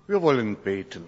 Wir wollen beten.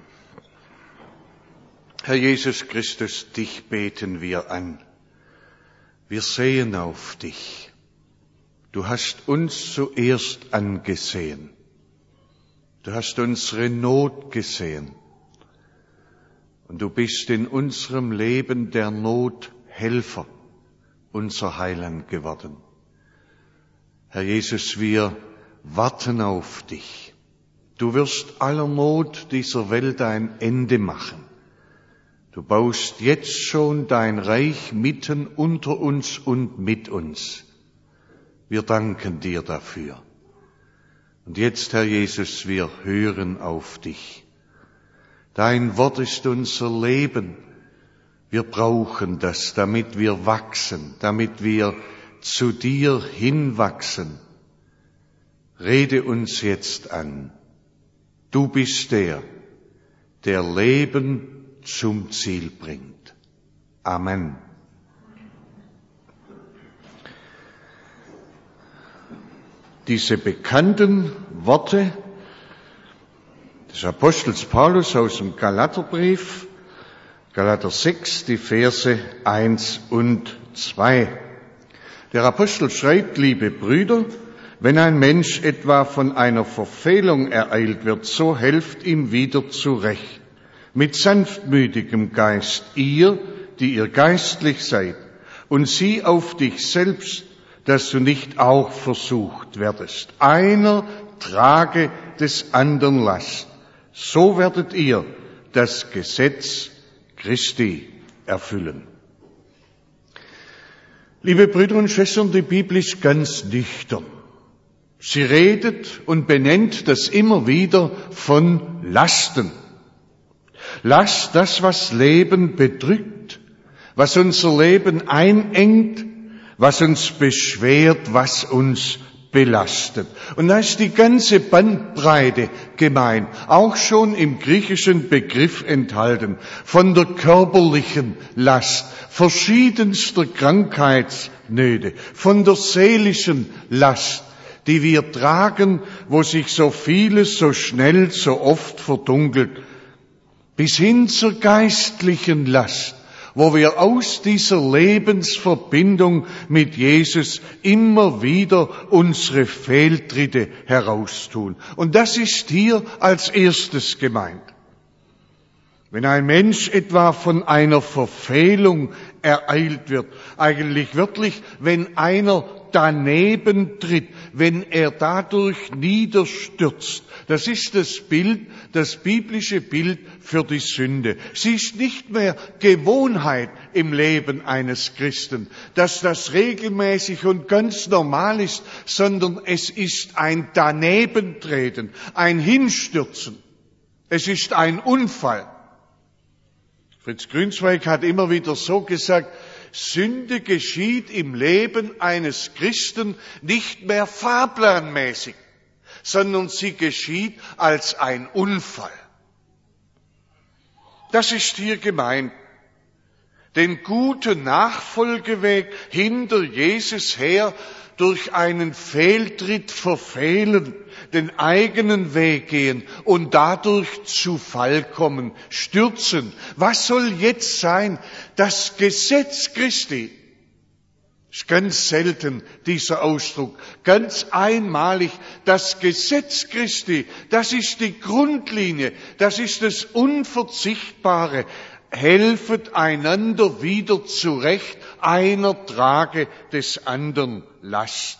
Herr Jesus Christus, dich beten wir an. Wir sehen auf dich. Du hast uns zuerst angesehen. Du hast unsere Not gesehen. Und du bist in unserem Leben der Not Helfer, unser Heiland geworden. Herr Jesus, wir warten auf dich. Du wirst aller Not dieser Welt ein Ende machen. Du baust jetzt schon dein Reich mitten unter uns und mit uns. Wir danken dir dafür. Und jetzt, Herr Jesus, wir hören auf dich. Dein Wort ist unser Leben. Wir brauchen das, damit wir wachsen, damit wir zu dir hinwachsen. Rede uns jetzt an. Du bist der Leben zum Ziel bringt. Amen. Diese bekannten Worte des Apostels Paulus aus dem Galaterbrief, Galater 6, die Verse 1 und 2. Der Apostel schreibt, liebe Brüder, wenn ein Mensch etwa von einer Verfehlung ereilt wird, so helft ihm wieder zurecht. Mit sanftmütigem Geist, ihr, die ihr geistlich seid, und sieh auf dich selbst, dass du nicht auch versucht werdest. Einer trage des anderen Last. So werdet ihr das Gesetz Christi erfüllen. Liebe Brüder und Schwestern, die Bibel ist ganz nüchtern. Sie redet und benennt das immer wieder von Lasten. Last, das, was Leben bedrückt, was unser Leben einengt, was uns beschwert, was uns belastet. Und da ist die ganze Bandbreite gemeint, auch schon im griechischen Begriff enthalten, von der körperlichen Last, verschiedenster Krankheitsnöte, von der seelischen Last, die wir tragen, wo sich so vieles so schnell, so oft verdunkelt, bis hin zur geistlichen Last, wo wir aus dieser Lebensverbindung mit Jesus immer wieder unsere Fehltritte heraustun. Und das ist hier als erstes gemeint. Wenn ein Mensch etwa von einer Verfehlung ereilt wird, eigentlich wirklich, wenn einer daneben tritt, wenn er dadurch niederstürzt. Das ist das Bild, das biblische Bild für die Sünde. Sie ist nicht mehr Gewohnheit im Leben eines Christen, dass das regelmäßig und ganz normal ist, sondern es ist ein Danebentreten, ein Hinstürzen. Es ist ein Unfall. Fritz Grünzweig hat immer wieder so gesagt, Sünde geschieht im Leben eines Christen nicht mehr fahrplanmäßig, sondern sie geschieht als ein Unfall. Das ist hier gemeint. Den guten Nachfolgeweg hinter Jesus her durch einen Fehltritt verfehlen, den eigenen Weg gehen und dadurch zu Fall kommen, stürzen. Was soll jetzt sein? Das Gesetz Christi. Ist ganz selten dieser Ausdruck, ganz einmalig. Das Gesetz Christi, das ist die Grundlinie, das ist das Unverzichtbare. Helfet einander wieder zurecht, einer trage des anderen Last.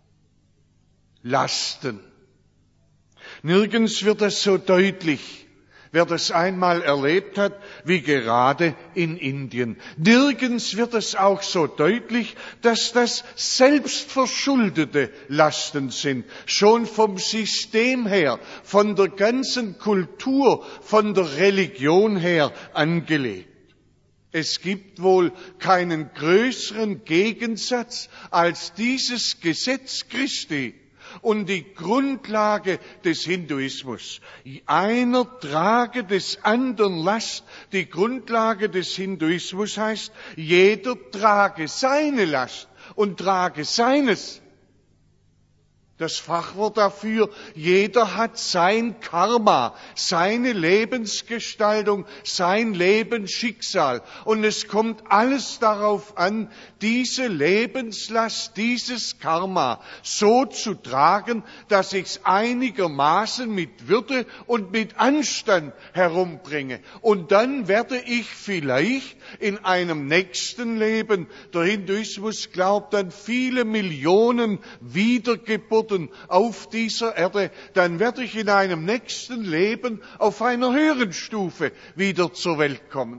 Lasten. Nirgends wird das so deutlich, wer das einmal erlebt hat, wie gerade in Indien. Nirgends wird es auch so deutlich, dass das selbstverschuldete Lasten sind, schon vom System her, von der ganzen Kultur, von der Religion her angelegt. Es gibt wohl keinen größeren Gegensatz als dieses Gesetz Christi und die Grundlage des Hinduismus. Einer trage des anderen Last. Die Grundlage des Hinduismus heißt, jeder trage seine Last und trage seines. Das Fachwort dafür, jeder hat sein Karma, seine Lebensgestaltung, sein Lebensschicksal. Und es kommt alles darauf an, diese Lebenslast, dieses Karma so zu tragen, dass ich es einigermaßen mit Würde und mit Anstand herumbringe. Und dann werde ich vielleicht in einem nächsten Leben, der Hinduismus glaubt an viele Millionen Wiedergeburten auf dieser Erde, dann werde ich in einem nächsten Leben auf einer höheren Stufe wieder zur Welt kommen.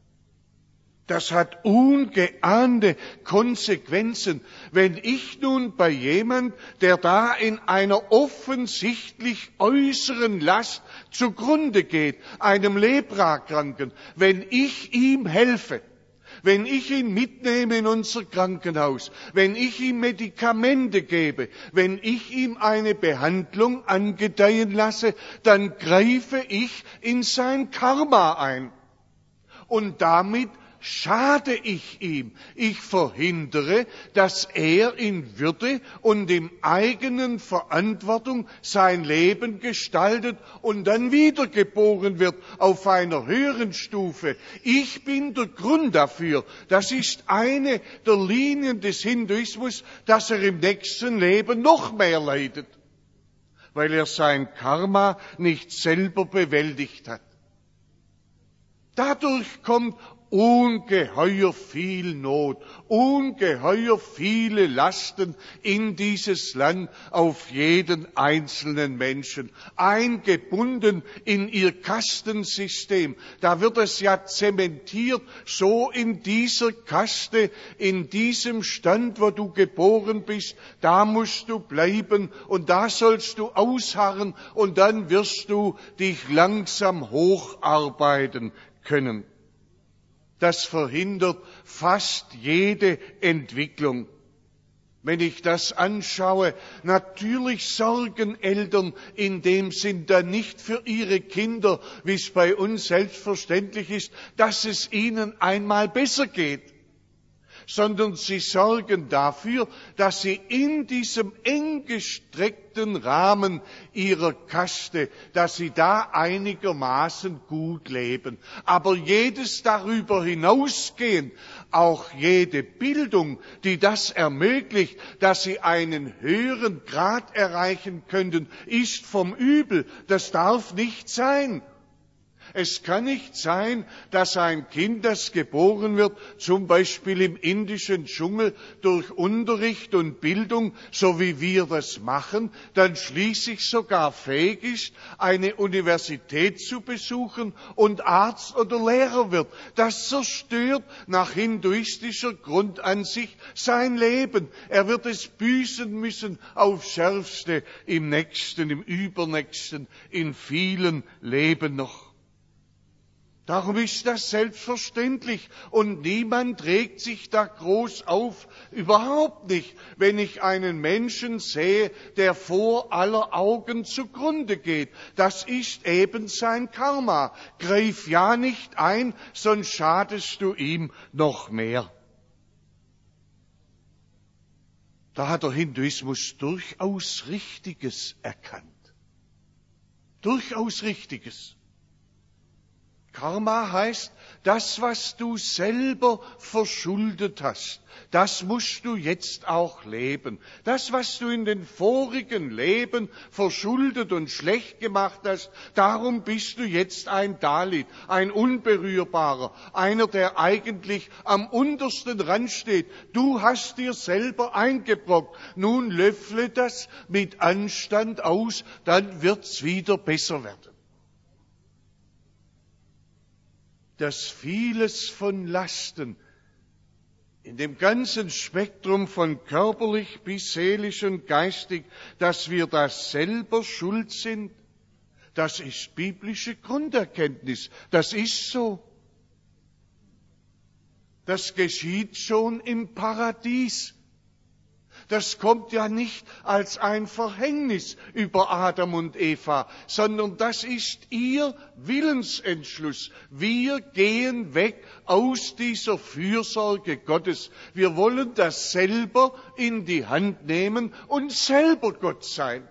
Das hat ungeahnte Konsequenzen. Wenn ich nun bei jemand, der da in einer offensichtlich äußeren Last zugrunde geht, einem Leprakranken, wenn ich ihm helfe, wenn ich ihn mitnehme in unser Krankenhaus, wenn ich ihm Medikamente gebe, wenn ich ihm eine Behandlung angedeihen lasse, dann greife ich in sein Karma ein. Und damit schade ich ihm. Ich verhindere, dass er in Würde und in eigenen Verantwortung sein Leben gestaltet und dann wiedergeboren wird auf einer höheren Stufe. Ich bin der Grund dafür. Das ist eine der Linien des Hinduismus, dass er im nächsten Leben noch mehr leidet, weil er sein Karma nicht selber bewältigt hat. Dadurch kommt ungeheuer viel Not, ungeheuer viele Lasten in dieses Land auf jeden einzelnen Menschen, eingebunden in ihr Kastensystem. Da wird es ja zementiert, so in dieser Kaste, in diesem Stand, wo du geboren bist, da musst du bleiben und da sollst du ausharren und dann wirst du dich langsam hocharbeiten können. Das verhindert fast jede Entwicklung. Wenn ich das anschaue, natürlich sorgen Eltern in dem Sinn dann nicht für ihre Kinder, wie es bei uns selbstverständlich ist, dass es ihnen einmal besser geht, sondern sie sorgen dafür, dass sie in diesem eng gestreckten Rahmen ihrer Kaste, dass sie da einigermaßen gut leben. Aber jedes darüber hinausgehend, auch jede Bildung, die das ermöglicht, dass sie einen höheren Grad erreichen könnten, ist vom Übel. Das darf nicht sein. Es kann nicht sein, dass ein Kind, das geboren wird, zum Beispiel im indischen Dschungel, durch Unterricht und Bildung, so wie wir das machen, dann schließlich sogar fähig ist, eine Universität zu besuchen und Arzt oder Lehrer wird. Das zerstört nach hinduistischer Grundansicht sein Leben. Er wird es büßen müssen aufs Schärfste im nächsten, im übernächsten, in vielen Leben noch. Darum ist das selbstverständlich und niemand regt sich da groß auf, überhaupt nicht, wenn ich einen Menschen sehe, der vor aller Augen zugrunde geht. Das ist eben sein Karma. Greif ja nicht ein, sonst schadest du ihm noch mehr. Da hat der Hinduismus durchaus Richtiges erkannt. Durchaus Richtiges. Karma heißt, das, was du selber verschuldet hast, das musst du jetzt auch leben. Das, was du in den vorigen Leben verschuldet und schlecht gemacht hast, darum bist du jetzt ein Dalit, ein Unberührbarer, einer, der eigentlich am untersten Rand steht. Du hast dir selber eingebrockt. Nun löffle das mit Anstand aus, dann wird's wieder besser werden. Dass vieles von Lasten in dem ganzen Spektrum von körperlich bis seelisch und geistig, dass wir da selber schuld sind, das ist biblische Grunderkenntnis. Das ist so. Das geschieht schon im Paradies. Das kommt ja nicht als ein Verhängnis über Adam und Eva, sondern das ist ihr Willensentschluss. Wir gehen weg aus dieser Fürsorge Gottes. Wir wollen das selber in die Hand nehmen und selber Gott sein.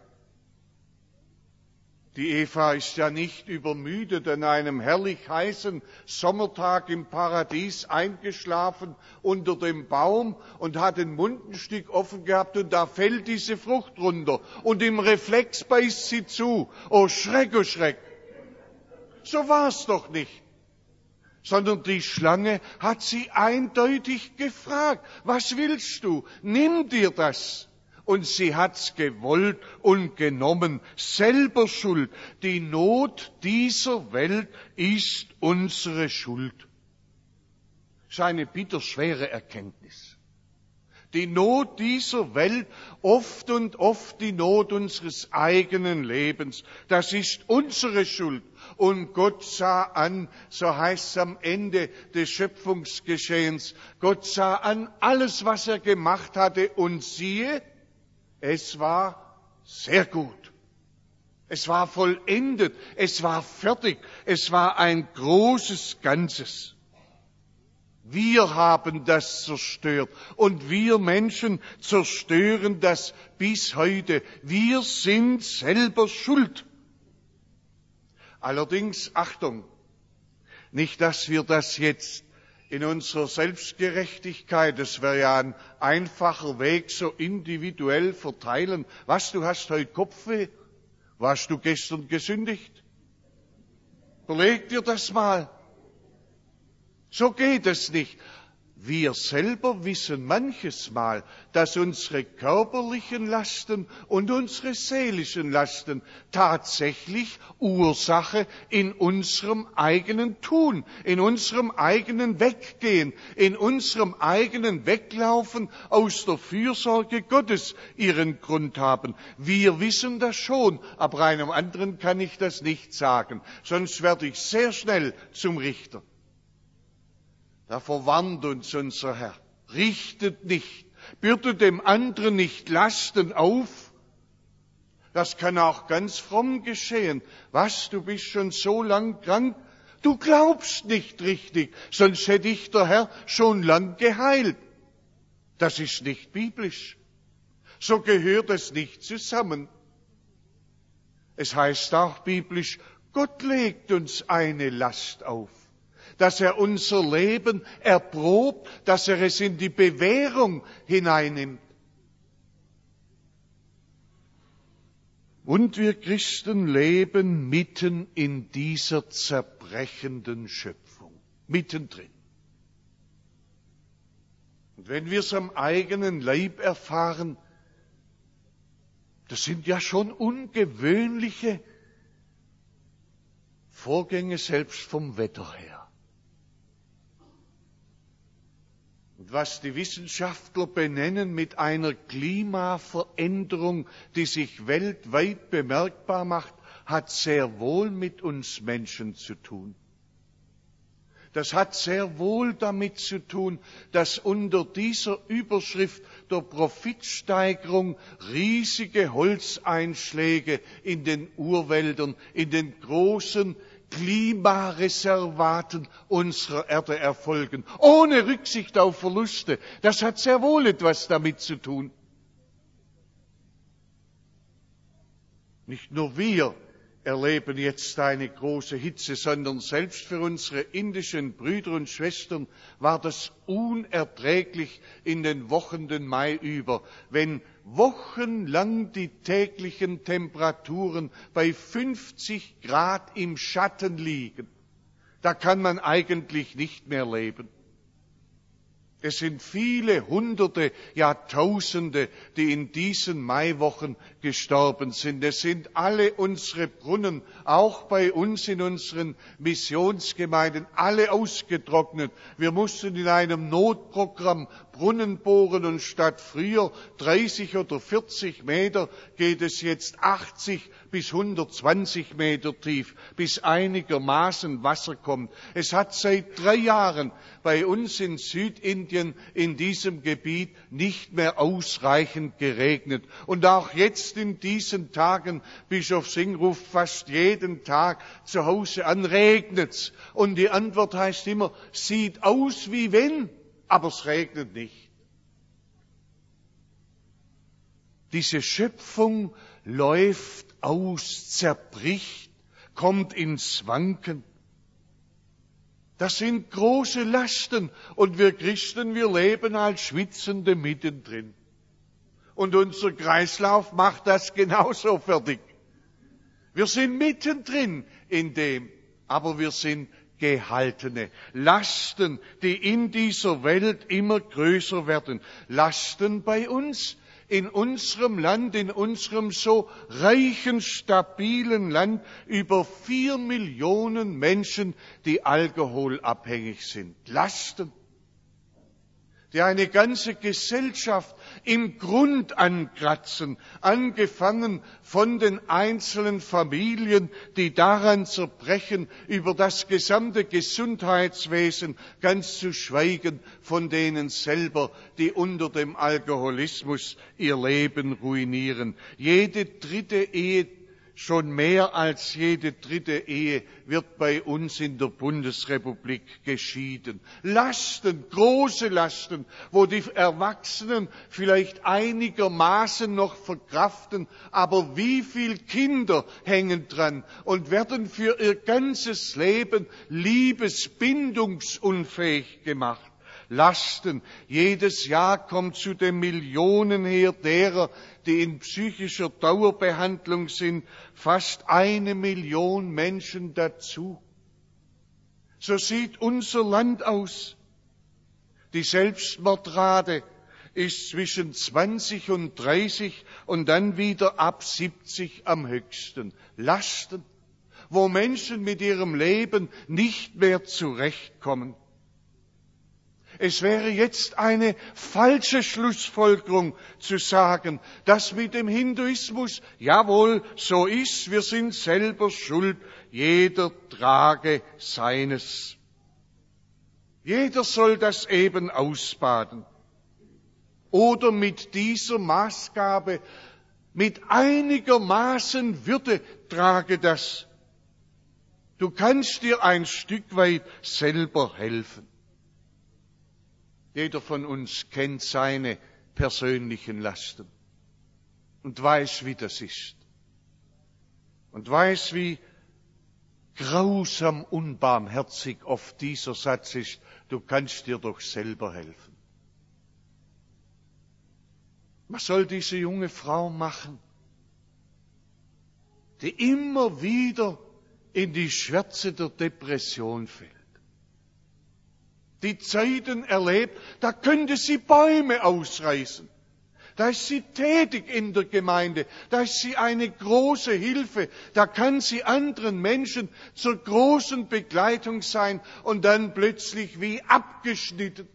Die Eva ist ja nicht übermüdet an einem herrlich heißen Sommertag im Paradies eingeschlafen unter dem Baum und hat den Mund ein Stück offen gehabt und da fällt diese Frucht runter und im Reflex beißt sie zu. Oh Schreck, oh Schreck. So war's doch nicht. Sondern die Schlange hat sie eindeutig gefragt, was willst du? Nimm dir das. Und sie hat's gewollt und genommen, selber schuld. Die Not dieser Welt ist unsere Schuld. Das ist eine bitterschwere Erkenntnis. Die Not dieser Welt, oft und oft die Not unseres eigenen Lebens, das ist unsere Schuld. Und Gott sah an, so heißt es am Ende des Schöpfungsgeschehens, Gott sah an alles, was er gemacht hatte und siehe, es war sehr gut. Es war vollendet. Es war fertig. Es war ein großes Ganzes. Wir haben das zerstört. Und wir Menschen zerstören das bis heute. Wir sind selber schuld. Allerdings, Achtung, nicht, dass wir das jetzt in unserer Selbstgerechtigkeit, das wäre ja ein einfacher Weg, so individuell verteilen. Was, du hast heute Kopfweh? Warst du gestern gesündigt? Überleg dir das mal. So geht es nicht. Wir selber wissen manches Mal, dass unsere körperlichen Lasten und unsere seelischen Lasten tatsächlich Ursache in unserem eigenen Tun, in unserem eigenen Weggehen, in unserem eigenen Weglaufen aus der Fürsorge Gottes ihren Grund haben. Wir wissen das schon, aber einem anderen kann ich das nicht sagen, sonst werde ich sehr schnell zum Richter. Da verwarnt uns unser Herr. Richtet nicht, bürdet dem anderen nicht Lasten auf. Das kann auch ganz fromm geschehen. Was, du bist schon so lang krank? Du glaubst nicht richtig, sonst hätte ich der Herr schon lang geheilt. Das ist nicht biblisch. So gehört es nicht zusammen. Es heißt auch biblisch, Gott legt uns eine Last auf. Dass er unser Leben erprobt, dass er es in die Bewährung hineinnimmt. Und wir Christen leben mitten in dieser zerbrechenden Schöpfung, mittendrin. Und wenn wir es am eigenen Leib erfahren, das sind ja schon ungewöhnliche Vorgänge selbst vom Wetter her. Und was die Wissenschaftler benennen mit einer Klimaveränderung, die sich weltweit bemerkbar macht, hat sehr wohl mit uns Menschen zu tun. Das hat sehr wohl damit zu tun, dass unter dieser Überschrift der Profitsteigerung riesige Holzeinschläge in den Urwäldern, in den großen Klimareservaten unserer Erde erfolgen, ohne Rücksicht auf Verluste. Das hat sehr wohl etwas damit zu tun. Nicht nur wir erleben jetzt eine große Hitze, sondern selbst für unsere indischen Brüder und Schwestern war das unerträglich in den Wochen den Mai über, wenn wochenlang die täglichen Temperaturen bei 50 Grad im Schatten liegen. Da kann man eigentlich nicht mehr leben. Es sind viele Hunderte, ja Tausende, die in diesen Maiwochen gestorben sind. Es sind alle unsere Brunnen, auch bei uns in unseren Missionsgemeinden, alle ausgetrocknet. Wir mussten in einem Notprogramm Brunnen bohren und statt früher 30 oder 40 Meter geht es jetzt 80 bis 120 Meter tief, bis einigermaßen Wasser kommt. Es hat seit 3 Jahren bei uns in Südindien in diesem Gebiet nicht mehr ausreichend geregnet. Und auch jetzt in diesen Tagen, Bischof Singh ruft fast jeden Tag zu Hause an, regnet's. Und die Antwort heißt immer, sieht aus wie wenn, aber es regnet nicht. Diese Schöpfung läuft aus, zerbricht, kommt ins Wanken. Das sind große Lasten und wir Christen, wir leben als Schwitzende mittendrin. Und unser Kreislauf macht das genauso fertig. Wir sind mittendrin in dem, aber wir sind Gehaltene. Lasten, die in dieser Welt immer größer werden. Lasten bei uns, in unserem Land, in unserem so reichen, stabilen Land, über 4 Millionen Menschen, die alkoholabhängig sind. Lasten, die eine ganze Gesellschaft im Grund ankratzen, angefangen von den einzelnen Familien, die daran zerbrechen, über das gesamte Gesundheitswesen, ganz zu schweigen von denen selber, die unter dem Alkoholismus ihr Leben ruinieren. Jede dritte Ehe, schon mehr als jede dritte Ehe wird bei uns in der Bundesrepublik geschieden. Lasten, große Lasten, wo die Erwachsenen vielleicht einigermaßen noch verkraften, aber wie viele Kinder hängen dran und werden für ihr ganzes Leben liebesbindungsunfähig gemacht. Lasten. Jedes Jahr kommt zu den Millionen her derer, die in psychischer Dauerbehandlung sind, fast 1 Million Menschen dazu. So sieht unser Land aus. Die Selbstmordrate ist zwischen 20 und 30 und dann wieder ab 70 am höchsten. Lasten, wo Menschen mit ihrem Leben nicht mehr zurechtkommen. Es wäre jetzt eine falsche Schlussfolgerung zu sagen, dass mit dem Hinduismus, jawohl, so ist, wir sind selber schuld, jeder trage seines. Jeder soll das eben ausbaden. Oder mit dieser Maßgabe, mit einigermaßen Würde trage das. Du kannst dir ein Stück weit selber helfen. Jeder von uns kennt seine persönlichen Lasten und weiß, wie das ist. Und weiß, wie grausam unbarmherzig oft dieser Satz ist, du kannst dir doch selber helfen. Was soll diese junge Frau machen, die immer wieder in die Schwärze der Depression fällt? Die Zeiten erlebt, da könnte sie Bäume ausreißen. Da ist sie tätig in der Gemeinde, da ist sie eine große Hilfe, da kann sie anderen Menschen zur großen Begleitung sein und dann plötzlich wie abgeschnitten.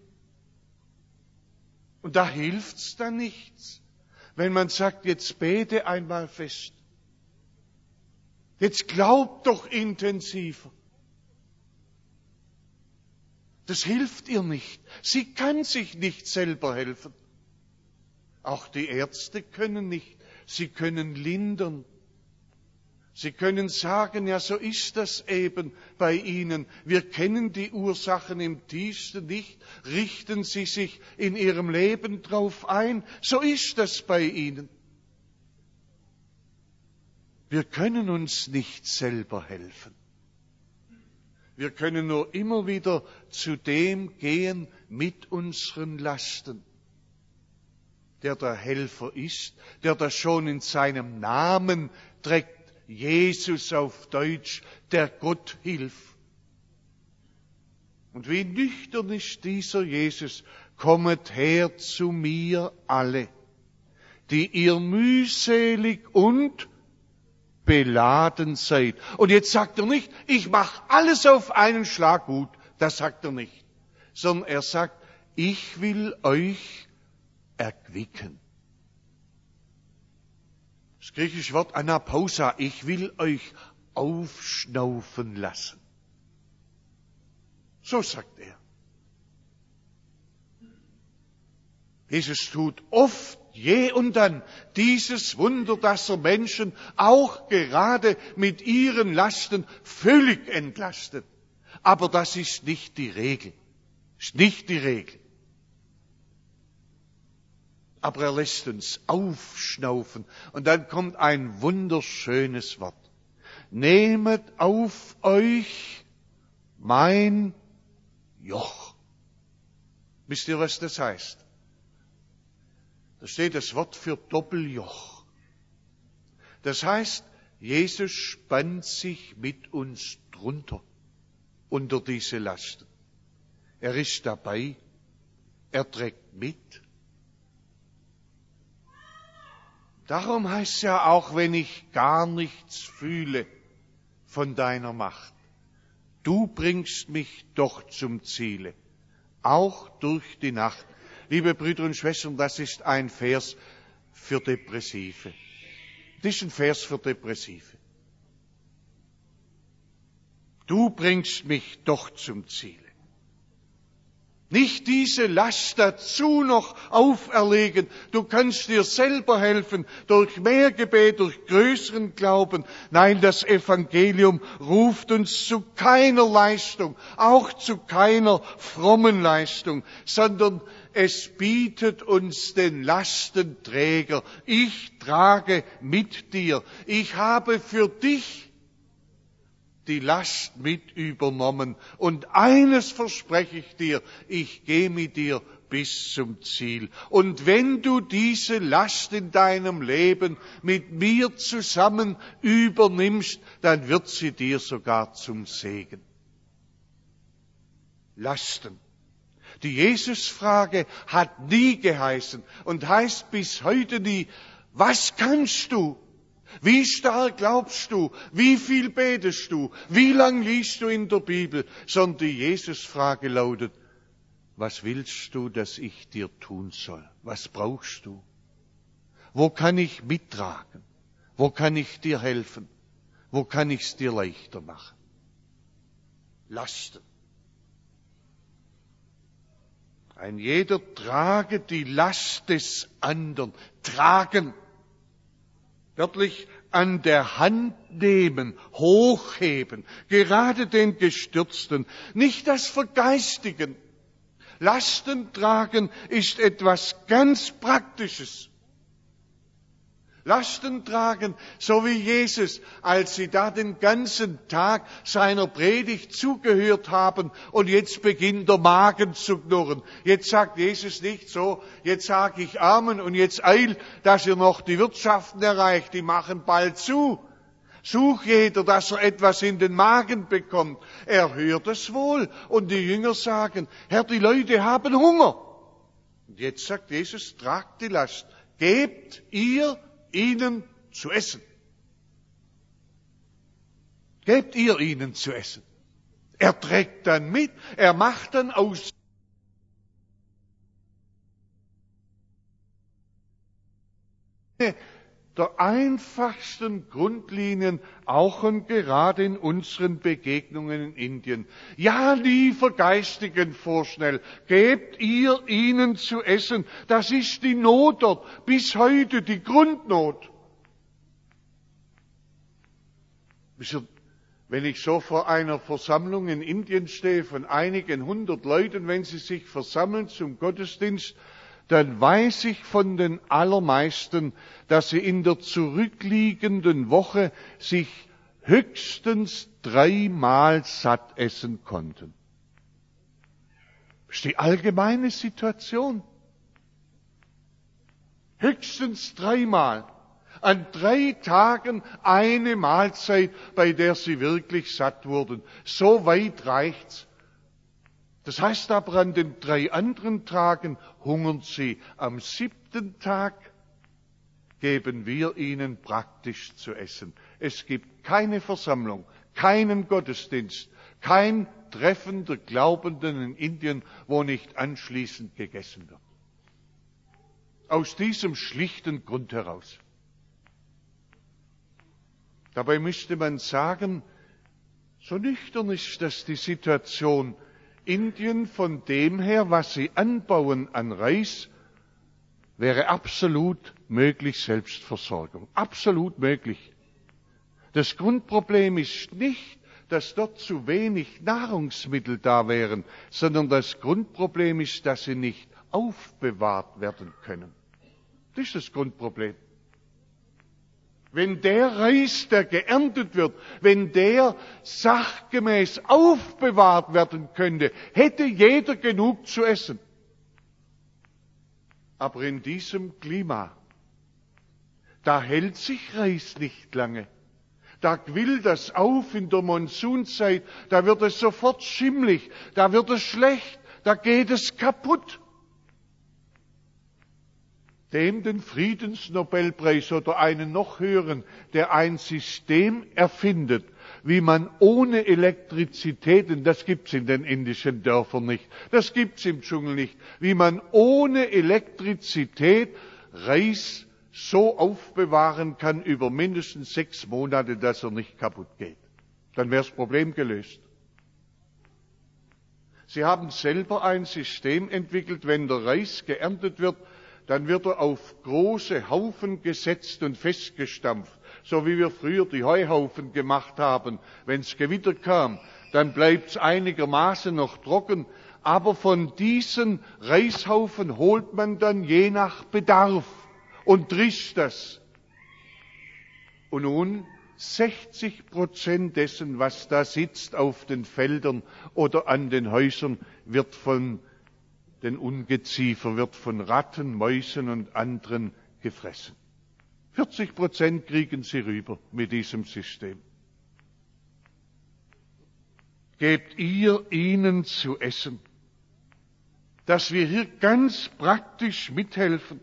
Und da hilft's dann nichts, wenn man sagt, jetzt bete einmal fest. Jetzt glaub doch intensiver. Das hilft ihr nicht. Sie kann sich nicht selber helfen. Auch die Ärzte können nicht. Sie können lindern. Sie können sagen, ja, so ist das eben bei Ihnen. Wir kennen die Ursachen im Tiefsten nicht. Richten Sie sich in Ihrem Leben drauf ein. So ist das bei Ihnen. Wir können uns nicht selber helfen. Wir können nur immer wieder zu dem gehen mit unseren Lasten, der der Helfer ist, der das schon in seinem Namen trägt, Jesus auf Deutsch, der Gott hilft. Und wie nüchtern ist dieser Jesus, kommet her zu mir alle, die ihr mühselig und beladen seid. Und jetzt sagt er nicht, ich mache alles auf einen Schlag gut. Das sagt er nicht. Sondern er sagt, ich will euch erquicken. Das griechische Wort anapausa, ich will euch aufschnaufen lassen. So sagt er. Jesus tut oft, je und dann, dieses Wunder, dass er Menschen auch gerade mit ihren Lasten völlig entlastet. Aber das ist nicht die Regel. Ist nicht die Regel. Aber er lässt uns aufschnaufen. Und dann kommt ein wunderschönes Wort. Nehmet auf euch mein Joch. Wisst ihr, was das heißt? Da steht das Wort für Doppeljoch. Das heißt, Jesus spannt sich mit uns drunter unter diese Lasten. Er ist dabei, er trägt mit. Darum heißt es ja auch, wenn ich gar nichts fühle von deiner Macht, du bringst mich doch zum Ziele, auch durch die Nacht. Liebe Brüder und Schwestern, das ist ein Vers für Depressive. Das ist ein Vers für Depressive. Du bringst mich doch zum Ziele. Nicht diese Last dazu noch auferlegen. Du kannst dir selber helfen, durch mehr Gebet, durch größeren Glauben. Nein, das Evangelium ruft uns zu keiner Leistung, auch zu keiner frommen Leistung, sondern es bietet uns den Lastenträger. Ich trage mit dir. Ich habe für dich die Last mit übernommen. Und eines verspreche ich dir, ich gehe mit dir bis zum Ziel. Und wenn du diese Last in deinem Leben mit mir zusammen übernimmst, dann wird sie dir sogar zum Segen. Lasten. Die Jesusfrage hat nie geheißen und heißt bis heute nie, was kannst du? Wie stark glaubst du? Wie viel betest du? Wie lang liest du in der Bibel? Sondern die Jesusfrage lautet, was willst du, dass ich dir tun soll? Was brauchst du? Wo kann ich mittragen? Wo kann ich dir helfen? Wo kann ich es dir leichter machen? Lasten. Ein jeder trage die Last des anderen. Tragen. Wörtlich an der Hand nehmen, hochheben, gerade den Gestürzten, nicht das Vergeistigen. Lasten tragen ist etwas ganz Praktisches. Lasten tragen, so wie Jesus, als sie da den ganzen Tag seiner Predigt zugehört haben und jetzt beginnt der Magen zu knurren. Jetzt sagt Jesus nicht so, jetzt sage ich Amen und jetzt eil, dass ihr noch die Wirtschaften erreicht, die machen bald zu. Such jeder, dass er etwas in den Magen bekommt. Er hört es wohl und die Jünger sagen, Herr, die Leute haben Hunger. Und jetzt sagt Jesus, tragt die Last, gebt ihr ihnen zu essen. Gebt ihr ihnen zu essen. Er trägt dann mit, er macht dann aus der einfachsten Grundlinien, auch und gerade in unseren Begegnungen in Indien. Ja, nie vergeistigen vorschnell. Gebt ihr ihnen zu essen. Das ist die Not dort. Bis heute die Grundnot. Wenn ich so vor einer Versammlung in Indien stehe, von einigen 100 Leuten, wenn sie sich versammeln zum Gottesdienst, dann weiß ich von den allermeisten, dass sie in der zurückliegenden Woche sich höchstens 3-mal satt essen konnten. Das ist die allgemeine Situation. Höchstens 3-mal. An 3 Tagen eine Mahlzeit, bei der sie wirklich satt wurden. So weit reicht's. Das heißt aber, an den 3 anderen Tagen hungern sie. Am 7. Tag geben wir ihnen praktisch zu essen. Es gibt keine Versammlung, keinen Gottesdienst, kein Treffen der Glaubenden in Indien, wo nicht anschließend gegessen wird. Aus diesem schlichten Grund heraus. Dabei müsste man sagen, so nüchtern ist das die Situation. Indien von dem her, was sie anbauen an Reis, wäre absolut möglich Selbstversorgung. Absolut möglich. Das Grundproblem ist nicht, dass dort zu wenig Nahrungsmittel da wären, sondern das Grundproblem ist, dass sie nicht aufbewahrt werden können. Das ist das Grundproblem. Wenn der Reis, der geerntet wird, wenn der sachgemäß aufbewahrt werden könnte, hätte jeder genug zu essen. Aber in diesem Klima, da hält sich Reis nicht lange. Da quillt das auf in der Monsunzeit, da wird es sofort schimmlig, da wird es schlecht, da geht es kaputt. Dem den Friedensnobelpreis oder einen noch höheren, der ein System erfindet, wie man ohne Elektrizität, und das gibt's in den indischen Dörfern nicht, das gibt's im Dschungel nicht, wie man ohne Elektrizität Reis so aufbewahren kann über mindestens 6 Monate, dass er nicht kaputt geht. Dann wäre das Problem gelöst. Sie haben selber ein System entwickelt, wenn der Reis geerntet wird, dann wird er auf große Haufen gesetzt und festgestampft, so wie wir früher die Heuhaufen gemacht haben. Wenn's Gewitter kam, dann bleibt's einigermaßen noch trocken, aber von diesen Reishaufen holt man dann je nach Bedarf und drischt das. Und nun 60% dessen, was da sitzt auf den Feldern oder an den Häusern, wird von den Ungeziefer, wird von Ratten, Mäusen und anderen gefressen. 40% kriegen sie rüber mit diesem System. Gebt ihr ihnen zu essen, dass wir hier ganz praktisch mithelfen.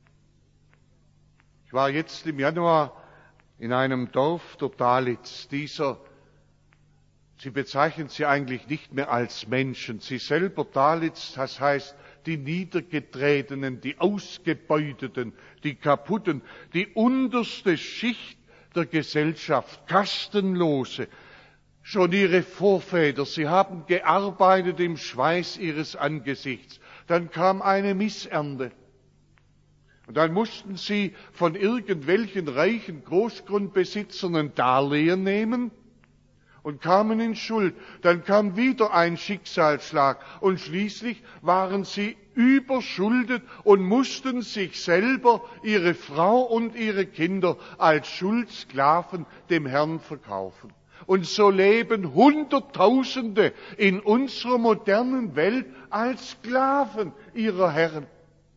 Ich war jetzt im Januar in einem Dorf der Dalits. Sie bezeichnen sie eigentlich nicht mehr als Menschen. Sie selber, Dalits, das heißt die Niedergetretenen, die Ausgebeuteten, die Kaputten, die unterste Schicht der Gesellschaft, Kastenlose. Schon ihre Vorväter, sie haben gearbeitet im Schweiß ihres Angesichts. Dann kam eine Missernte. Und dann mussten sie von irgendwelchen reichen Großgrundbesitzern ein Darlehen nehmen und kamen in Schuld. Dann kam wieder ein Schicksalsschlag und schließlich waren sie überschuldet und mussten sich selber, ihre Frau und ihre Kinder als Schuldsklaven dem Herrn verkaufen. Und so leben Hunderttausende in unserer modernen Welt als Sklaven ihrer Herren.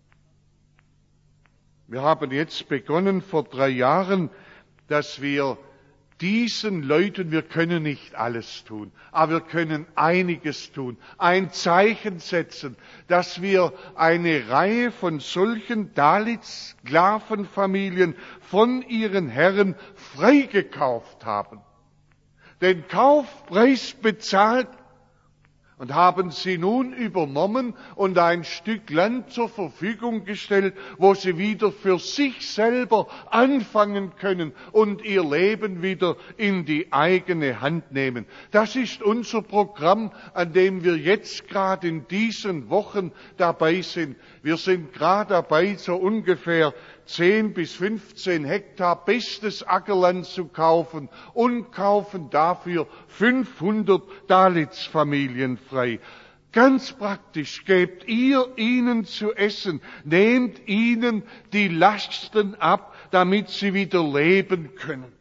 Wir haben jetzt begonnen vor 3 Jahren, dass wir diesen Leuten, wir können nicht alles tun, aber wir können einiges tun, ein Zeichen setzen, dass wir eine Reihe von solchen Dalit-Sklavenfamilien von ihren Herren freigekauft haben, den Kaufpreis bezahlt und haben sie nun übernommen und ein Stück Land zur Verfügung gestellt, wo sie wieder für sich selber anfangen können und ihr Leben wieder in die eigene Hand nehmen. Das ist unser Programm, an dem wir jetzt gerade in diesen Wochen dabei sind. Wir sind gerade dabei, so ungefähr 10 bis 15 Hektar bestes Ackerland zu kaufen und kaufen dafür 500 Dalits-Familien frei. Ganz praktisch, gebt ihr ihnen zu essen, nehmt ihnen die Lasten ab, damit sie wieder leben können.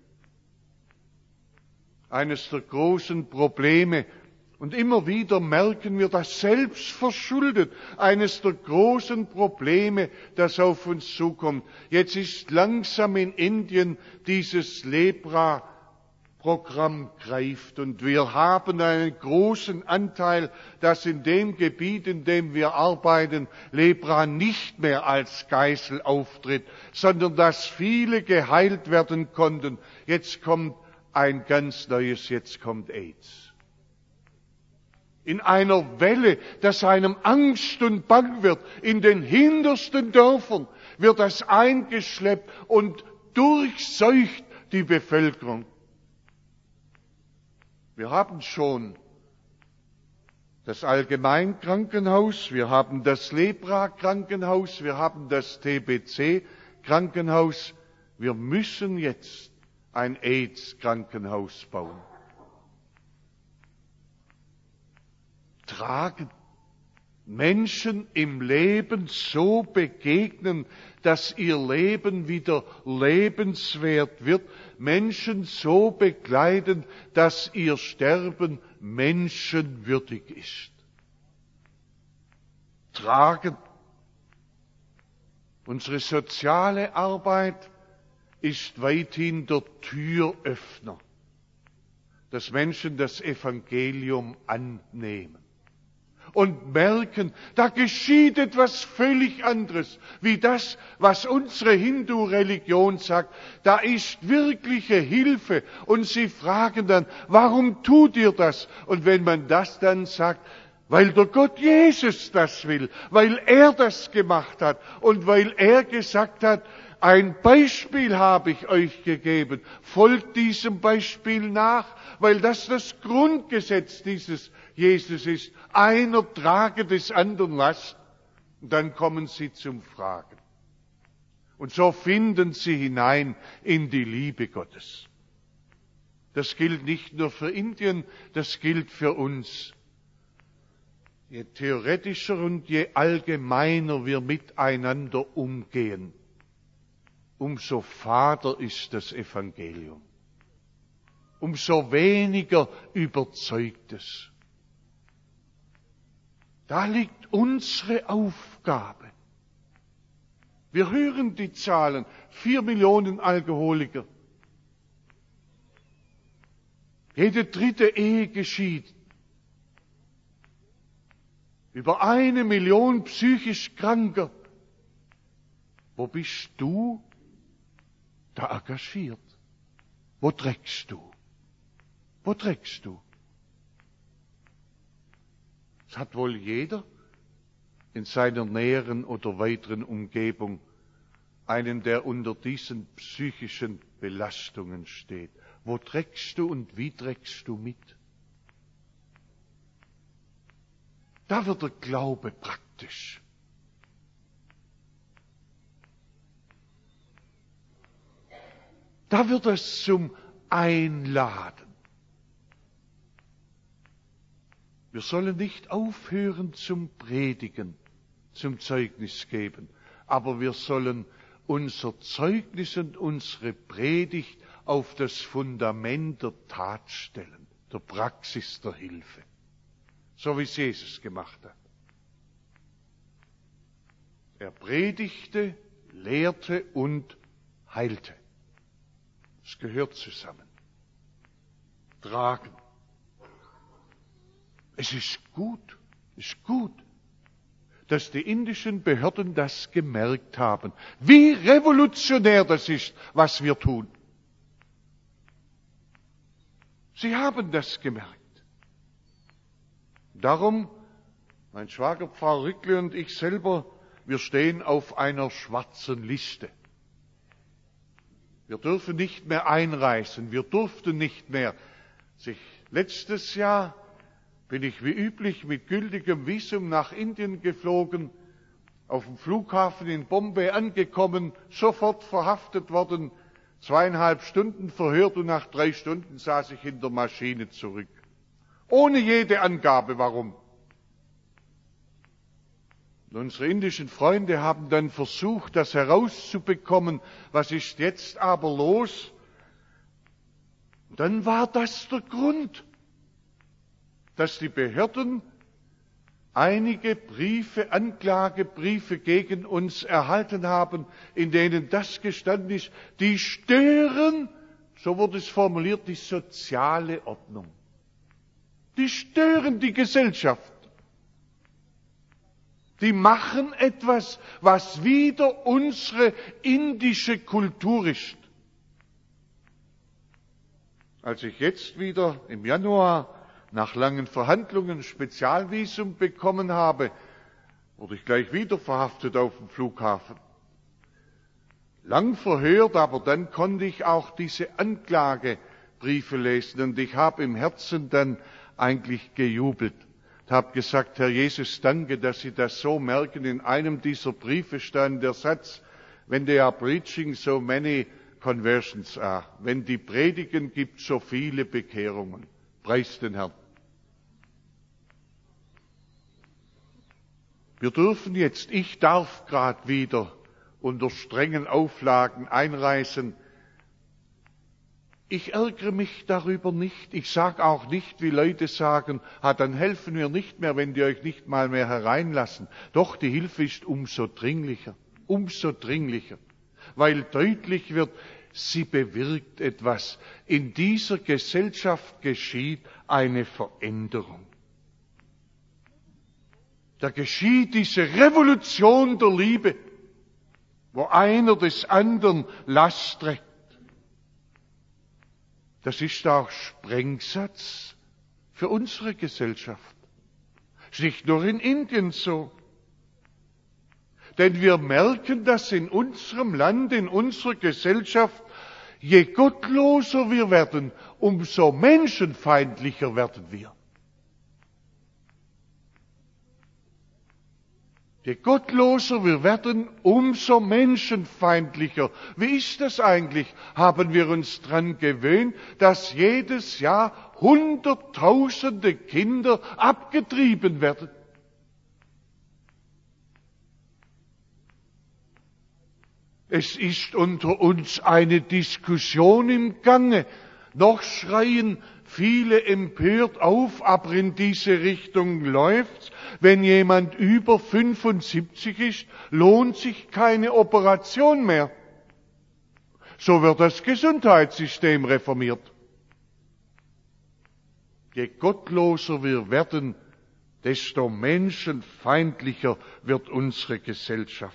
Eines der großen Probleme, und immer wieder merken wir das selbst verschuldet, eines der großen Probleme, das auf uns zukommt. Jetzt ist langsam in Indien dieses Lepra-Programm greift und wir haben einen großen Anteil, dass in dem Gebiet, in dem wir arbeiten, Lepra nicht mehr als Geißel auftritt, sondern dass viele geheilt werden konnten. Jetzt kommt ein ganz neues, jetzt kommt AIDS. in einer Welle, dass einem Angst und Bang wird. In den hintersten Dörfern wird das eingeschleppt und durchseucht die Bevölkerung. Wir haben schon das Allgemeinkrankenhaus, wir haben das Lepra-Krankenhaus, wir haben das TBC-Krankenhaus. Wir müssen jetzt ein AIDS-Krankenhaus bauen. Tragen, Menschen im Leben so begegnen, dass ihr Leben wieder lebenswert wird, Menschen so begleiten, dass ihr Sterben menschenwürdig ist. Tragen. Unsere soziale Arbeit ist weithin der Türöffner, dass Menschen das Evangelium annehmen und merken, da geschieht etwas völlig anderes, wie das, was unsere Hindu-Religion sagt. Da ist wirkliche Hilfe. Und sie fragen dann, warum tut ihr das? Und wenn man das dann sagt, weil der Gott Jesus das will, weil er das gemacht hat und weil er gesagt hat, ein Beispiel habe ich euch gegeben, folgt diesem Beispiel nach, weil das Grundgesetz dieses Jesus ist. Einer trage des anderen Last. Und dann kommen sie zum Fragen. Und so finden sie hinein in die Liebe Gottes. Das gilt nicht nur für Indien, das gilt für uns. Je theoretischer und je allgemeiner wir miteinander umgehen, umso fader ist das Evangelium. Umso weniger überzeugt es. Da liegt unsere Aufgabe. Wir hören die Zahlen, 4 Millionen Alkoholiker. Jede dritte Ehe geschieden. Über 1 Million psychisch Kranker. Wo bist du da engagiert? Wo trägst du? Wo trägst du? Es hat wohl jeder in seiner näheren oder weiteren Umgebung einen, der unter diesen psychischen Belastungen steht. Wo trägst du und wie trägst du mit? Da wird der Glaube praktisch. Da wird es zum Einladen. Wir sollen nicht aufhören zum Predigen, zum Zeugnis geben, aber wir sollen unser Zeugnis und unsere Predigt auf das Fundament der Tat stellen, der Praxis der Hilfe, so wie es Jesus gemacht hat. Er predigte, lehrte und heilte. Es gehört zusammen. Tragen. Es ist gut, dass die indischen Behörden das gemerkt haben. Wie revolutionär das ist, was wir tun. Sie haben das gemerkt. Darum, mein Schwager Pfarrer Rückle und ich selber, wir stehen auf einer schwarzen Liste. Wir dürfen nicht mehr einreisen, wir durften nicht mehr. Letztes Jahr bin ich wie üblich mit gültigem Visum nach Indien geflogen, auf dem Flughafen in Bombay angekommen, sofort verhaftet worden, 2,5 Stunden verhört und nach 3 Stunden saß ich in der Maschine zurück. Ohne jede Angabe, warum. Und unsere indischen Freunde haben dann versucht, das herauszubekommen, was ist jetzt aber los? Und dann war das der Grund, dass die Behörden einige Briefe, Anklagebriefe gegen uns erhalten haben, in denen das gestanden ist, die stören, so wurde es formuliert, die soziale Ordnung. Die stören die Gesellschaft. Die machen etwas, was wider unsere indische Kultur ist. Als ich jetzt wieder im Januar nach langen Verhandlungen Spezialvisum bekommen habe, wurde ich gleich wieder verhaftet auf dem Flughafen. Lang verhört, aber dann konnte ich auch diese Anklagebriefe lesen und ich habe im Herzen dann eigentlich gejubelt. Ich habe gesagt, Herr Jesus, danke, dass Sie das so merken. In einem dieser Briefe stand der Satz, when they are preaching, so many conversions are. Wenn die predigen, gibt so viele Bekehrungen. Preis den Herrn. Wir dürfen jetzt, ich darf gerade wieder unter strengen Auflagen einreisen. Ich ärgere mich darüber nicht. Ich sage auch nicht, wie Leute sagen, dann helfen wir nicht mehr, wenn die euch nicht mal mehr hereinlassen. Doch, die Hilfe ist umso dringlicher, weil deutlich wird, sie bewirkt etwas. In dieser Gesellschaft geschieht eine Veränderung. Da geschieht diese Revolution der Liebe, wo einer des anderen Last trägt. Das ist auch Sprengsatz für unsere Gesellschaft. Ist nicht nur in Indien so. Denn wir merken, dass in unserem Land, in unserer Gesellschaft, je gottloser wir werden, umso menschenfeindlicher werden wir. Je gottloser wir werden, umso menschenfeindlicher. Wie ist das eigentlich? Haben wir uns dran gewöhnt, dass jedes Jahr Hunderttausende Kinder abgetrieben werden? Es ist unter uns eine Diskussion im Gange. Noch schreien viele empört auf, aber in diese Richtung läuft's. Wenn jemand über 75 ist, lohnt sich keine Operation mehr. So wird das Gesundheitssystem reformiert. Je gottloser wir werden, desto menschenfeindlicher wird unsere Gesellschaft.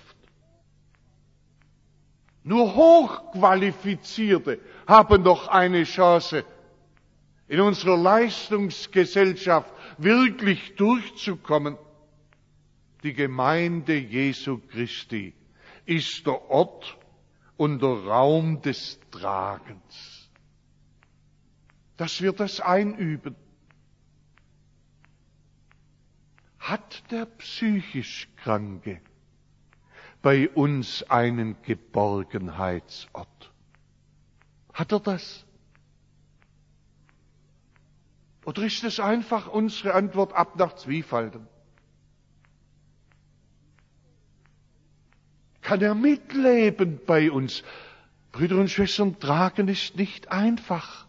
Nur Hochqualifizierte haben doch eine Chance, in unserer Leistungsgesellschaft wirklich durchzukommen. Die Gemeinde Jesu Christi ist der Ort und der Raum des Tragens. Dass wir das einüben. Hat der psychisch Kranke bei uns einen Geborgenheitsort? Hat er das? Oder ist es einfach unsere Antwort ab nach Zwiefalten? Kann er mitleben bei uns? Brüder und Schwestern, tragen ist nicht einfach.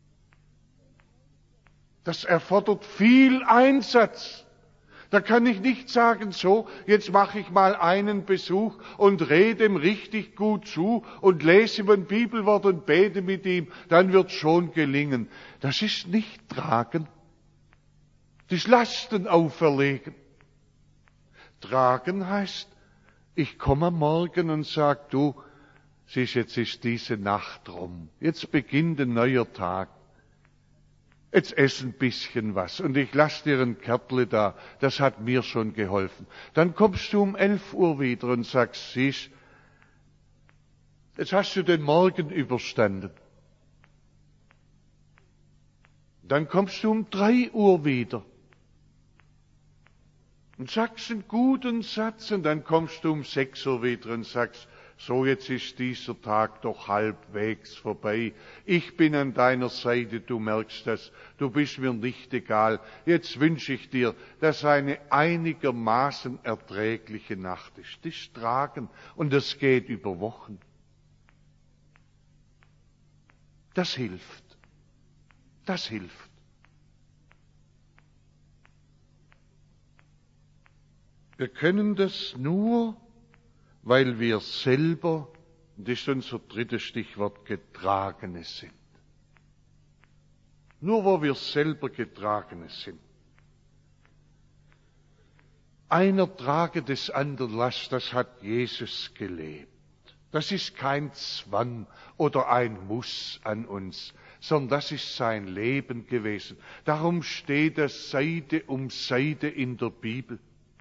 Das erfordert viel Einsatz. Da kann ich nicht sagen, so, jetzt mache ich mal einen Besuch und rede ihm richtig gut zu und lese ihm ein Bibelwort und bete mit ihm, dann wird schon gelingen. Das ist nicht tragen. Das ist Lasten auferlegen. Tragen heißt, ich komme am Morgen und sag, du, siehst, jetzt ist diese Nacht rum. Jetzt beginnt ein neuer Tag. Jetzt ess ein bisschen was und ich lass dir ein Kärtle da, das hat mir schon geholfen. Dann kommst du um 11 Uhr wieder und sagst, siehst, jetzt hast du den Morgen überstanden. Dann kommst du um 3 Uhr wieder und sagst einen guten Satz und dann kommst du um 6 Uhr wieder und sagst, so, jetzt ist dieser Tag doch halbwegs vorbei. Ich bin an deiner Seite, du merkst das. Du bist mir nicht egal. Jetzt wünsche ich dir, dass eine einigermaßen erträgliche Nacht ist. Das ist tragen und das geht über Wochen. Das hilft. Das hilft. Wir können das nur, weil wir selber, das ist unser drittes Stichwort, Getragene sind. Nur wo wir selber Getragene sind. Einer trage des anderen Last, das hat Jesus gelebt. Das ist kein Zwang oder ein Muss an uns, sondern das ist sein Leben gewesen. Darum steht er Seite um Seite in der Bibel.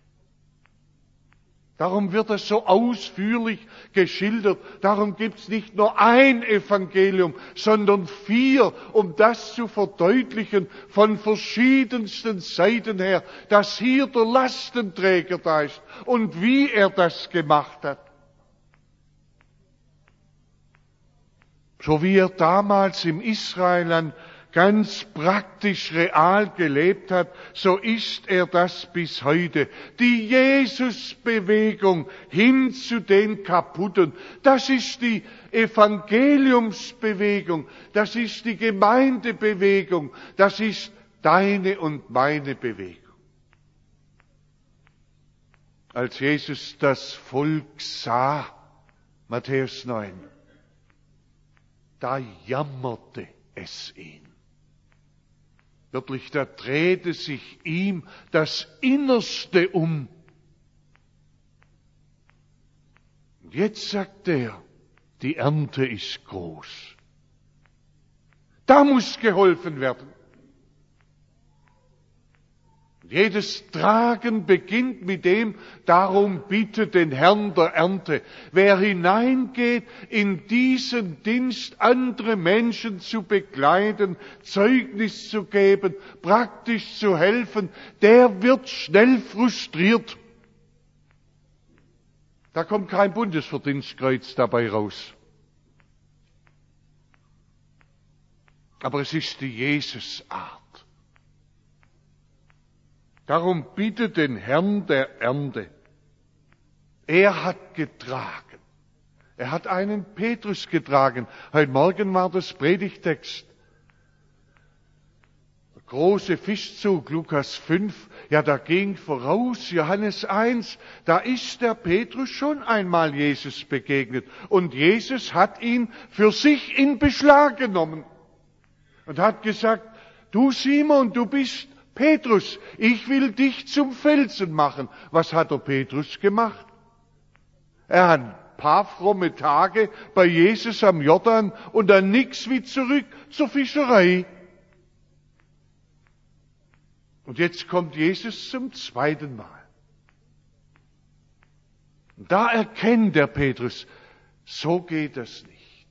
Darum wird es so ausführlich geschildert. Darum gibt es nicht nur ein Evangelium, sondern 4, um das zu verdeutlichen von verschiedensten Seiten her, dass hier der Lastenträger da ist und wie er das gemacht hat. So wie er damals im Israelland ganz praktisch real gelebt hat, so ist er das bis heute. Die Jesus-Bewegung hin zu den Kaputten, das ist die Evangeliumsbewegung, das ist die Gemeindebewegung, das ist deine und meine Bewegung. Als Jesus das Volk sah, Matthäus 9, da jammerte es ihn. Wirklich, da drehte sich ihm das Innerste um. Und jetzt sagt er, die Ernte ist groß. Da muss geholfen werden. Jedes Tragen beginnt mit dem, darum bitte den Herrn der Ernte. Wer hineingeht in diesen Dienst, andere Menschen zu begleiten, Zeugnis zu geben, praktisch zu helfen, der wird schnell frustriert. Da kommt kein Bundesverdienstkreuz dabei raus. Aber es ist die Jesusart. Darum bitte den Herrn der Ernte. Er hat getragen. Er hat einen Petrus getragen. Heute Morgen war das Predigtext. Der große Fischzug, Lukas 5, ja, da ging voraus, Johannes 1, da ist der Petrus schon einmal Jesus begegnet. Und Jesus hat ihn für sich in Beschlag genommen. Und hat gesagt, du Simon, du bist Petrus, ich will dich zum Felsen machen. Was hat der Petrus gemacht? Er hat ein paar fromme Tage bei Jesus am Jordan und dann nix wie zurück zur Fischerei. Und jetzt kommt Jesus zum zweiten Mal. Und da erkennt der Petrus, so geht das nicht.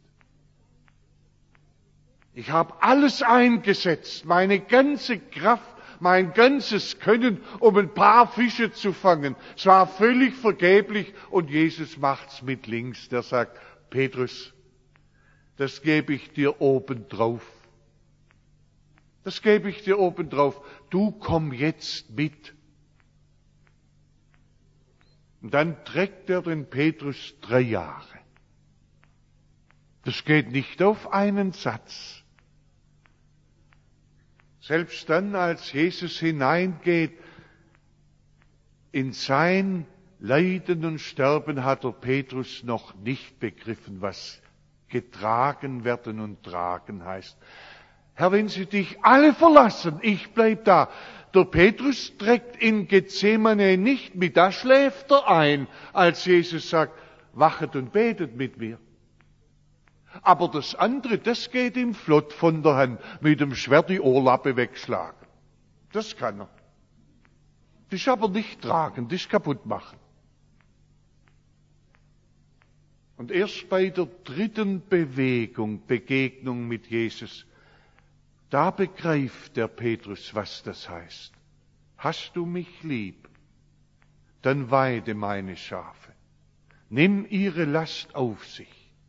Ich habe alles eingesetzt, meine ganze Kraft, mein ganzes Können, um ein paar Fische zu fangen. Es war völlig vergeblich und Jesus macht's mit links. Der sagt, Petrus, das gebe ich dir obendrauf. Das gebe ich dir obendrauf. Du komm jetzt mit. Und dann trägt er den Petrus 3 Jahre. Das geht nicht auf einen Satz. Selbst dann, als Jesus hineingeht in sein Leiden und Sterben, hat der Petrus noch nicht begriffen, was getragen werden und tragen heißt. Herr, wenn Sie dich alle verlassen, ich bleib da. Der Petrus trägt in Gethsemane nicht mit, da schläft er ein, als Jesus sagt, wachet und betet mit mir. Aber das andere, das geht ihm flott von der Hand, mit dem Schwert die Ohrlappe wegschlagen. Das kann er. Das ist aber nicht tragen, das ist kaputt machen. Und erst bei der 3. Begegnung mit Jesus, da begreift der Petrus, was das heißt. Hast du mich lieb, dann weide meine Schafe. Nimm ihre Last auf sich.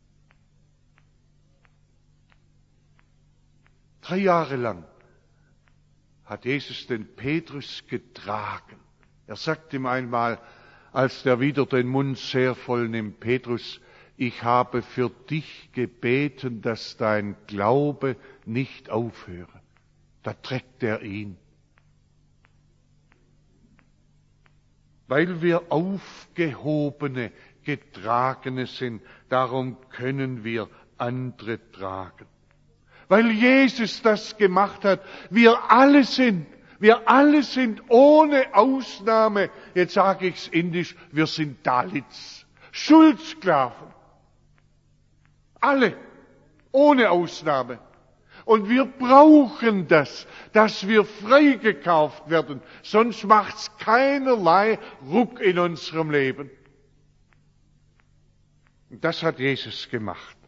3 Jahre lang hat Jesus den Petrus getragen. Er sagt ihm einmal, als der wieder den Mund sehr voll nimmt, Petrus, ich habe für dich gebeten, dass dein Glaube nicht aufhöre. Da trägt er ihn. Weil wir aufgehobene, getragene sind, darum können wir andere tragen. Weil Jesus das gemacht hat. Wir alle sind ohne Ausnahme, jetzt sage ich's indisch, wir sind Dalits, Schuldsklaven. Alle, ohne Ausnahme. Und wir brauchen das, dass wir freigekauft werden. Sonst macht's keinerlei Ruck in unserem Leben. Und das hat Jesus gemacht.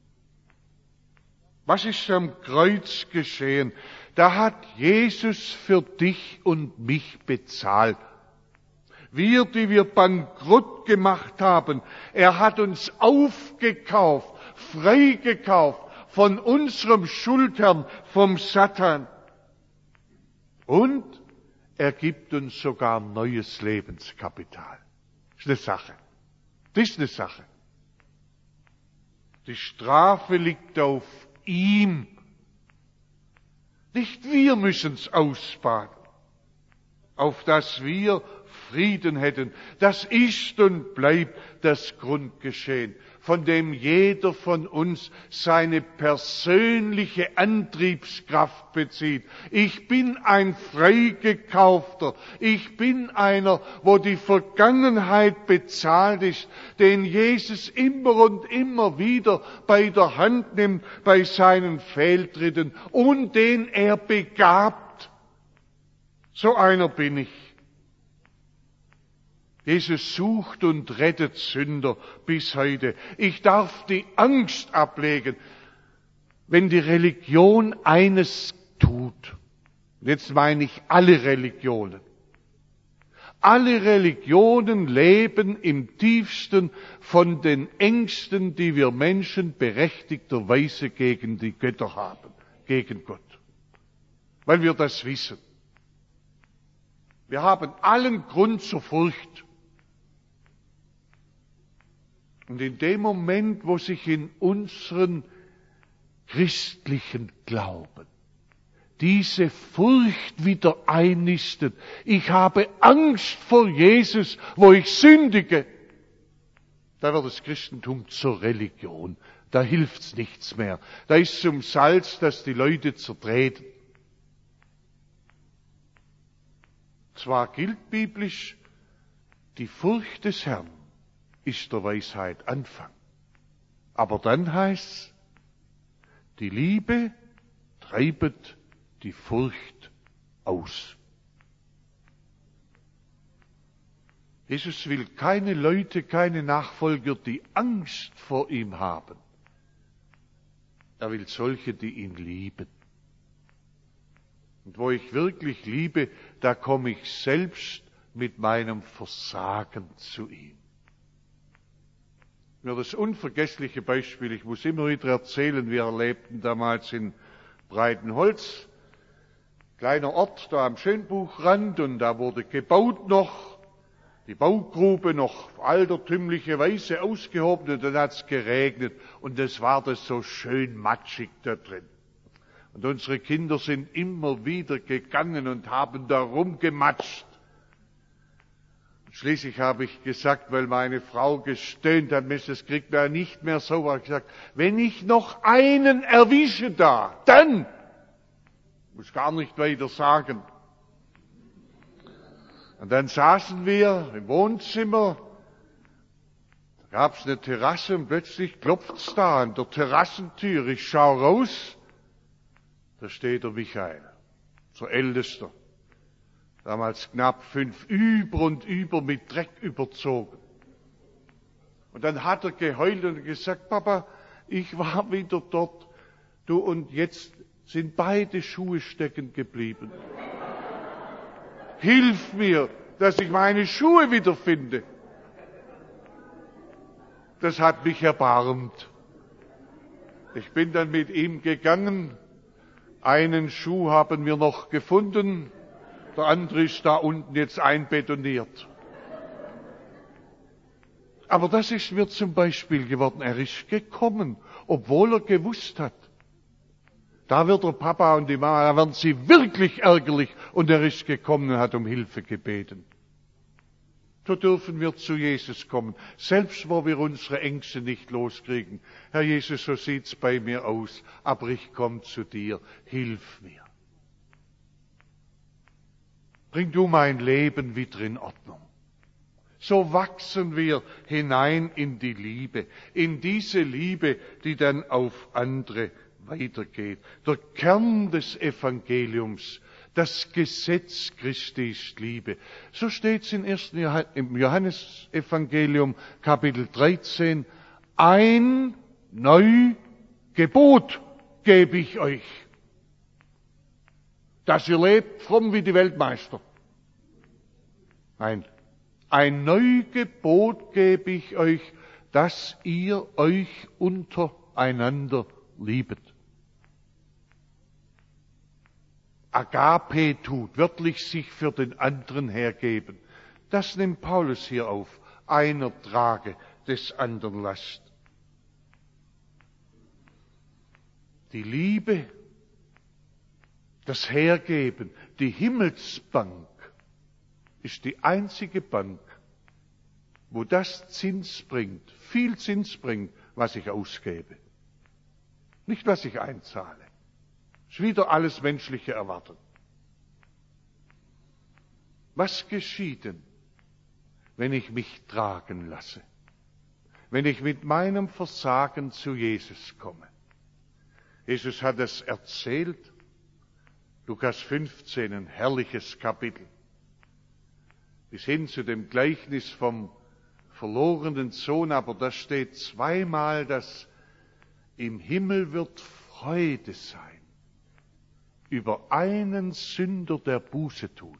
Was ist am Kreuz geschehen? Da hat Jesus für dich und mich bezahlt. Wir, die wir bankrott gemacht haben, er hat uns aufgekauft, freigekauft von unserem Schuldherrn, vom Satan. Und er gibt uns sogar neues Lebenskapital. Das ist eine Sache. Das ist eine Sache. Die Strafe liegt auf ihm. Nicht wir müssen es ausbaden, auf dass wir Frieden hätten. Das ist und bleibt das Grundgeschehen, von dem jeder von uns seine persönliche Antriebskraft bezieht. Ich bin ein Freigekaufter. Ich bin einer, wo die Vergangenheit bezahlt ist, den Jesus immer und immer wieder bei der Hand nimmt, bei seinen Fehltritten und den er begabt. So einer bin ich. Jesus sucht und rettet Sünder bis heute. Ich darf die Angst ablegen, wenn die Religion eines tut. Jetzt meine ich alle Religionen. Alle Religionen leben im tiefsten von den Ängsten, die wir Menschen berechtigterweise gegen die Götter haben, gegen Gott. Weil wir das wissen. Wir haben allen Grund zur Furcht. Und in dem Moment, wo sich in unseren christlichen Glauben diese Furcht wieder einnistet, ich habe Angst vor Jesus, wo ich sündige, da wird das Christentum zur Religion. Da hilft's nichts mehr. Da ist zum Salz, das die Leute zertreten. Zwar gilt biblisch, die Furcht des Herrn ist der Weisheit Anfang. Aber dann heißt's, die Liebe treibet die Furcht aus. Jesus will keine Leute, keine Nachfolger, die Angst vor ihm haben. Er will solche, die ihn lieben. Und wo ich wirklich liebe, da komme ich selbst mit meinem Versagen zu ihm. Nur das unvergessliche Beispiel, ich muss immer wieder erzählen, wir lebten damals in Breitenholz, kleiner Ort da am Schönbuchrand, und da wurde gebaut noch, die Baugrube noch auf altertümliche Weise ausgehoben, und dann hat's geregnet und es war das so schön matschig da drin. Und unsere Kinder sind immer wieder gegangen und haben da rumgematscht. Schließlich habe ich gesagt, weil meine Frau gestöhnt hat, das kriegt man ja nicht mehr so, habe ich gesagt, wenn ich noch einen erwische da, dann, muss gar nicht weiter sagen. Und dann saßen wir im Wohnzimmer, da gab's eine Terrasse und plötzlich klopft's da an der Terrassentür. Ich schau raus, da steht der Michael, so Ältester. Damals knapp 5, über und über mit Dreck überzogen. Und dann hat er geheult und gesagt, Papa, ich war wieder dort, du, und jetzt sind beide Schuhe stecken geblieben. Hilf mir, dass ich meine Schuhe wiederfinde. Das hat mich erbarmt. Ich bin dann mit ihm gegangen. Einen Schuh haben wir noch gefunden. Der andere ist da unten jetzt einbetoniert. Aber das ist mir zum Beispiel geworden. Er ist gekommen, obwohl er gewusst hat. Da wird der Papa und die Mama, da werden sie wirklich ärgerlich. Und er ist gekommen und hat um Hilfe gebeten. So dürfen wir zu Jesus kommen, selbst wo wir unsere Ängste nicht loskriegen. Herr Jesus, so sieht's bei mir aus, aber ich komme zu dir, hilf mir. Bring du mein Leben wieder in Ordnung. So wachsen wir hinein in die Liebe, in diese Liebe, die dann auf andere weitergeht. Der Kern des Evangeliums, das Gesetz Christi ist Liebe. So steht es im Johannesevangelium, Kapitel 13. Ein Neugebot gebe ich euch, dass ihr lebt fromm wie die Weltmeister. Nein, ein Neugebot gebe ich euch, dass ihr euch untereinander liebet. Agape tut, wörtlich sich für den anderen hergeben. Das nimmt Paulus hier auf. Einer trage des anderen Last. Die Liebe, das Hergeben, die Himmelsbank ist die einzige Bank, wo das Zins bringt, viel Zins bringt, was ich ausgebe. Nicht, was ich einzahle. Ist wieder alles menschliche Erwarten. Was geschieht denn, wenn ich mich tragen lasse? Wenn ich mit meinem Versagen zu Jesus komme? Jesus hat es erzählt. Lukas 15, ein herrliches Kapitel. Bis hin zu dem Gleichnis vom verlorenen Sohn, aber da steht zweimal, dass im Himmel wird Freude sein über einen Sünder, der Buße tut.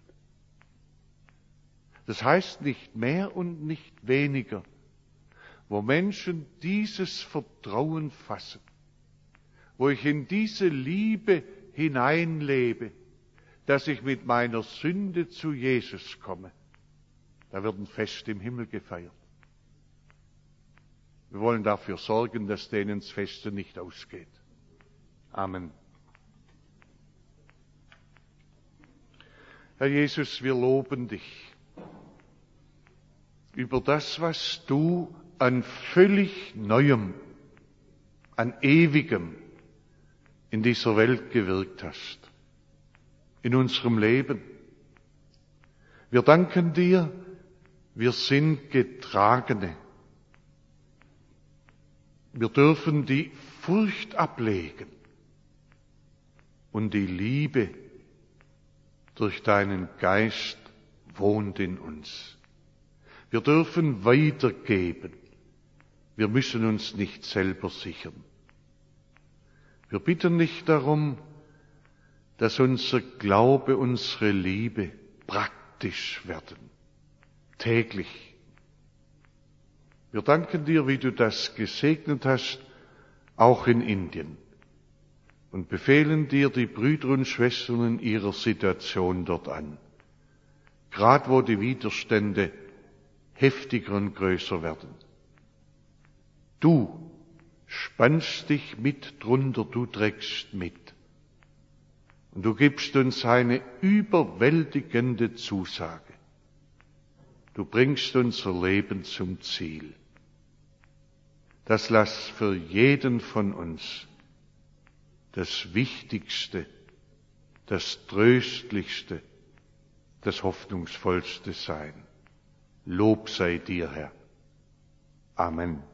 Das heißt nicht mehr und nicht weniger, wo Menschen dieses Vertrauen fassen, wo ich in diese Liebe hineinlebe, dass ich mit meiner Sünde zu Jesus komme. Da wird ein Fest im Himmel gefeiert. Wir wollen dafür sorgen, dass denen das Fest nicht ausgeht. Amen. Herr Jesus, wir loben dich über das, was du an völlig Neuem, an Ewigem in dieser Welt gewirkt hast, in unserem Leben. Wir danken dir, wir sind Getragene. Wir dürfen die Furcht ablegen und die Liebe durch deinen Geist wohnt in uns. Wir dürfen weitergeben. Wir müssen uns nicht selber sichern. Wir bitten nicht darum, dass unser Glaube, unsere Liebe praktisch werden, täglich. Wir danken dir, wie du das gesegnet hast, auch in Indien, und befehlen dir die Brüder und Schwestern in ihrer Situation dort an, gerade wo die Widerstände heftiger und größer werden. Du spannst dich mit drunter, du trägst mit. Und du gibst uns eine überwältigende Zusage. Du bringst unser Leben zum Ziel. Das lass für jeden von uns das Wichtigste, das Tröstlichste, das Hoffnungsvollste sein. Lob sei dir, Herr. Amen.